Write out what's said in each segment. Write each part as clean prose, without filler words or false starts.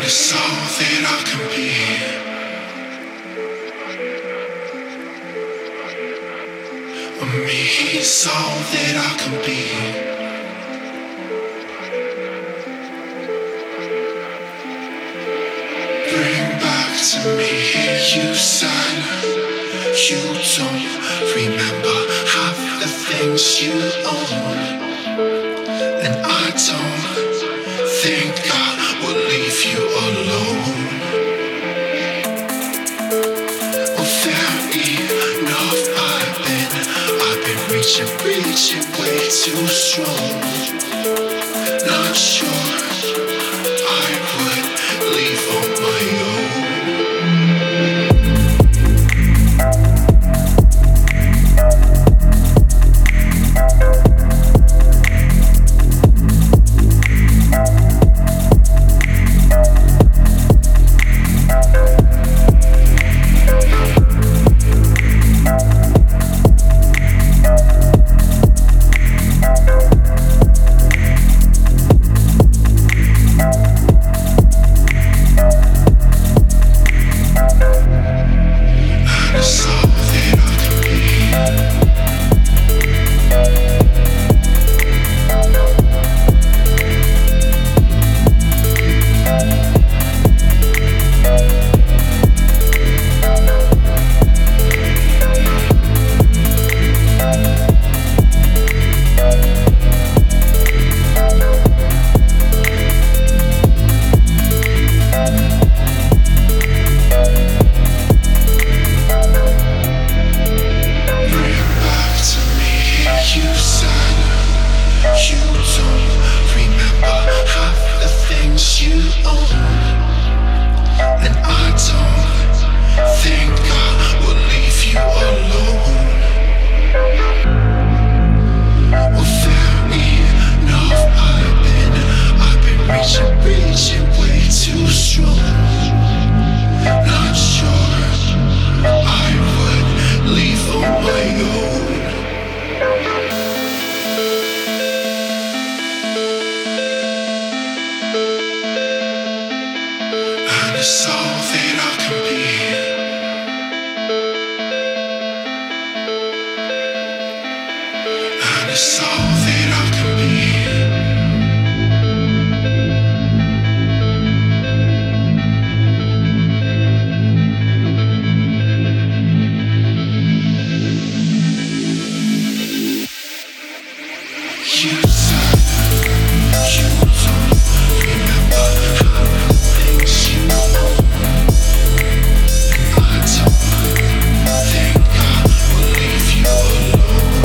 it's all that I can be. Me is all that I can be. Bring back to me, you said you don't remember half the things you own, and I don't think I will leave you alone. Well, fair enough, I've been reaching way too strong. Not sure I would leave on my own. It's all that I can be. And it's all that I can be. You said you don't remember how the things you know. I don't think I will leave you alone.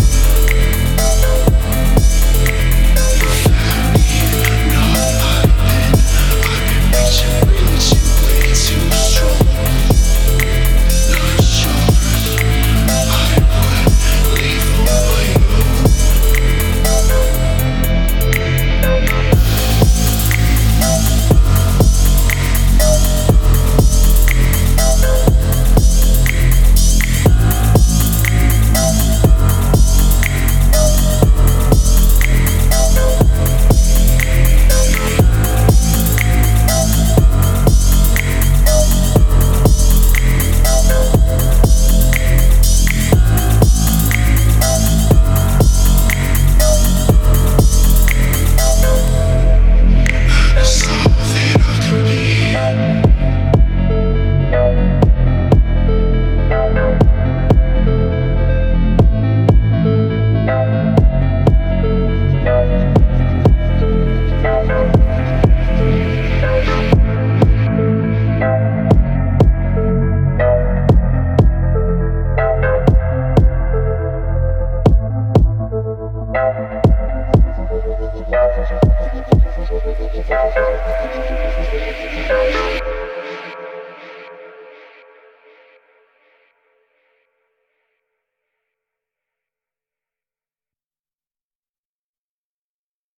Thank you.